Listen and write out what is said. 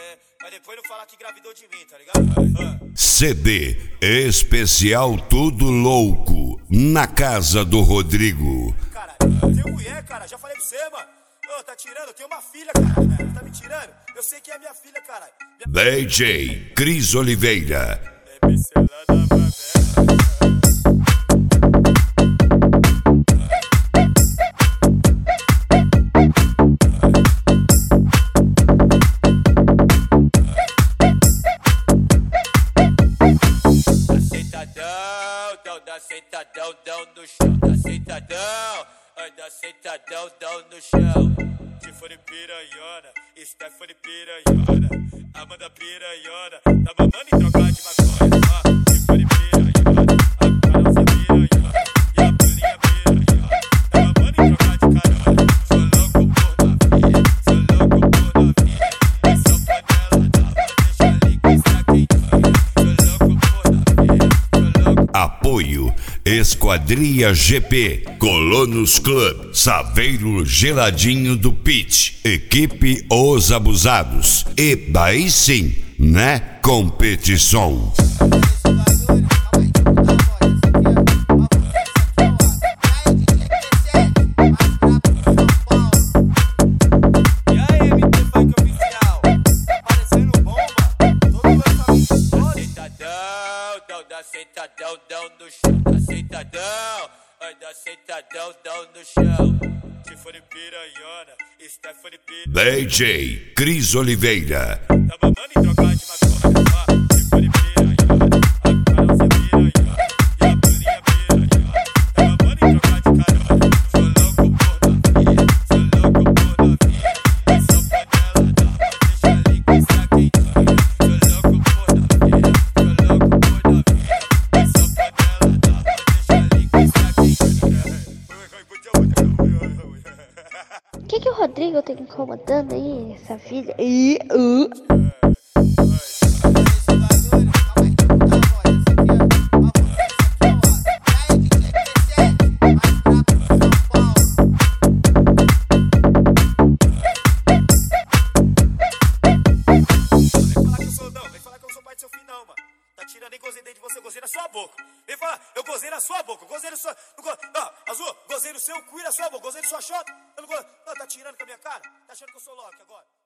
Mas depois não falar que engravidou de mim, tá ligado? CD especial Tudo Louco, na casa do Rodrigo. Cara, eu tenho mulher, cara, já falei pra você, mano. Ô, tá tirando? Eu tenho uma filha, cara. Tá me tirando? Eu sei que é minha filha, caralho. DJ Cris Oliveira. Sentadão, dão no chão, tá sentadão, anda sentadão, no chão. Tiffany piranhona, Stephanie piranhona, Amanda piranhona, tá mamando em trocar de maconha. Tiffany piranhona, a Carolzinha piranhona, e a Bruninha piranhona, tá mamando em trocar de carona. Sou louco por novinha, sou louco por novinha, é só panela nova, deixa a linguiça quentinha. Sou louco por novinha, sou louco. Apoio Esquadria GP, Colonos Club, Saveiro Geladinho do Pit, Equipe Os Abusados e daí sim, né? Competição. Sentadão no chão, tá sentadão, anda sentadão no chão. Tiffany piranhona, Stephanie piranhona, DJ Cris Oliveira. tá mamando em trocar de maconha. Tiffany piranhona, a Carolzinha piranhona, e a Bruninha piranhona, tá mamando em trocar de carona. Sou louco por novinha, sou louco por novinha, é só panela nova, deixa a linguiça quentinha. Sou louco por novinha, sou louco por novinha. Que o Rodrigo tá incomodando aí, essa filha? Vem falar que eu sou pai do seu filho, não, mano. Tá tirando nem gozei de você, gozei na sua boca. Vem falar, eu gozei na sua boca, gozei na sua... Azul, gozei no seu cu e na sua boca, gozei na sua chota. Eu não go... Não, tá tirando com a minha cara? Tá achando que eu sou Loki agora?